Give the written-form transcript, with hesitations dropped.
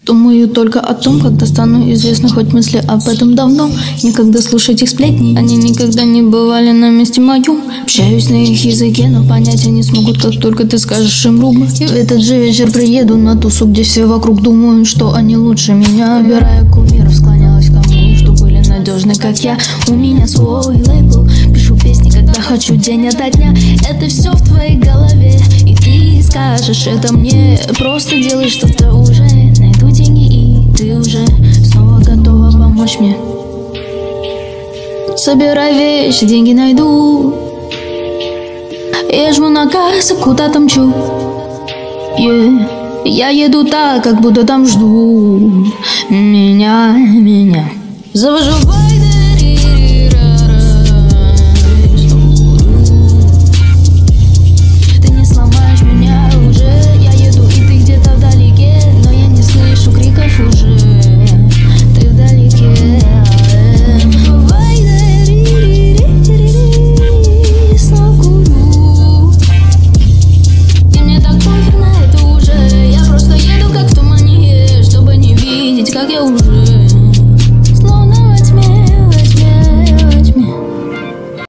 Думаю только о том, когда стану известна, хоть мысли об этом давно. Никогда слушать их сплетни, они никогда не бывали на месте моем. Общаюсь на их языке, но понятия не смогут, как только ты скажешь им рубы. И в этот же вечер приеду на тусу, где все вокруг думают, что они лучше меня. Выбирая кумиров, склонялась к тому, что были надежны, как я. У меня свой лейбл, пишу песни, когда хочу, день ото дня. Это все в твоей голове, и ты скажешь это мне. Просто делай что-то уже, найду деньги, и ты уже снова готова помочь мне. Собирай вещи, деньги найду. Я жму на газ, куда-то мчу. Я еду так, как будто там жду меня. Завожу в бой.